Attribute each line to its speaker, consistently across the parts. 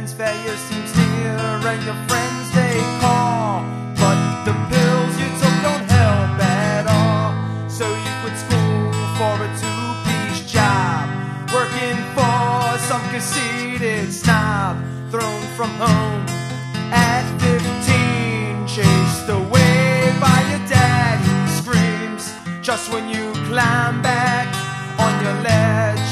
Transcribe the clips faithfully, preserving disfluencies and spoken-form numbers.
Speaker 1: friends, failure seems near, and your friends they call, but the pills you took don't help at all. So you quit school for a two-piece job, working for some conceited snob, thrown from home at fifteen, chased away by your dad. He screams just when you climb back on your ledge.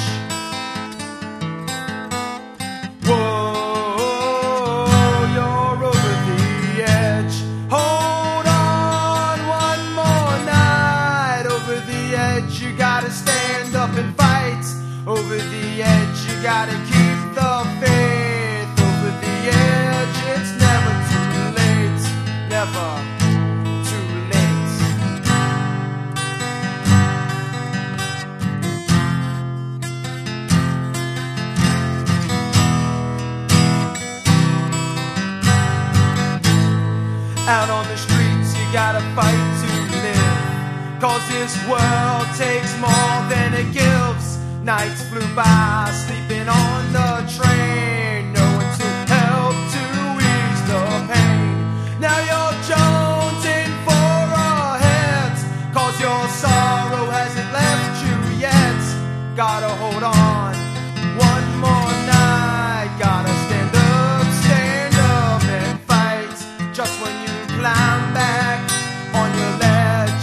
Speaker 1: Whoa, you're over the edge. Hold on one more night. Over the edge, you gotta stand up and fight. Over the edge, you gotta keep the faith. Over the edge, it's never too late. Never too late. Out on the streets, you gotta fight to live, 'cause this world takes more than it gives. Nights flew by, sleeping on the train, no one to help to ease the pain. Now you're jonesing for a hit, 'cause your sorrow hasn't left you yet. Gotta hold on one more night. Gotta stand up, stand up and fight, just when you climb back on your ledge.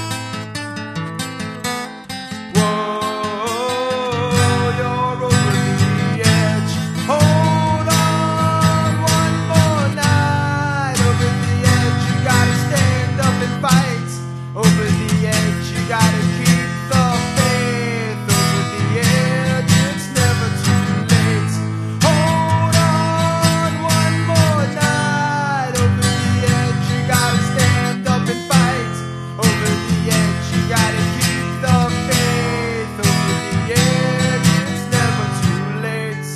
Speaker 1: Whoa, you're over the edge. Hold on one more night. Over the edge, you gotta stand up and fight. Over the edge, you gotta keep the faith. Over the edge, it's never too late. Hold on one more night. Over the edge, you gotta stand up and fight. Over the edge, you gotta keep the faith. Over the edge, it's never too late.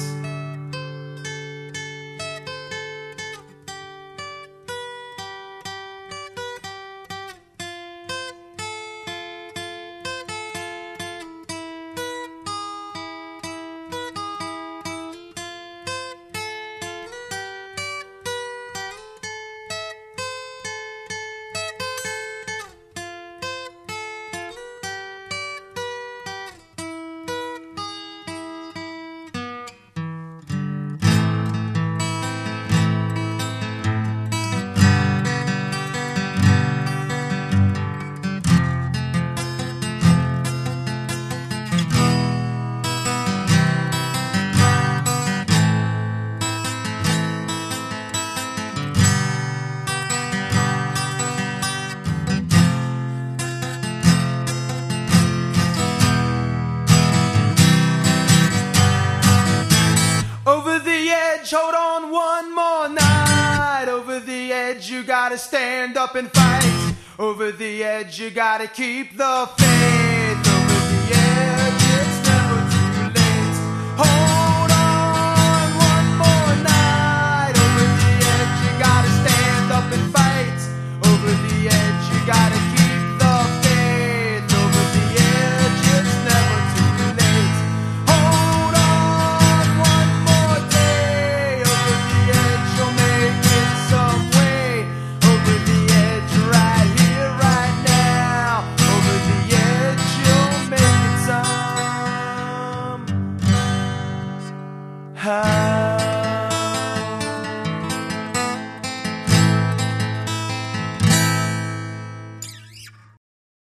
Speaker 1: Over the edge, hold on one more night. Over the edge, you gotta stand up and fight. Over the edge, you gotta keep the faith. Over the edge, it's never too late. Hold on one more night. Over the edge, you gotta stand up and fight. Over the edge, you gotta keep the faith. Over the edge, it's never too late. Hold on one more day. Over the edge, you'll make it some way. Over the edge, right here, right now. Over the edge, you'll make it some.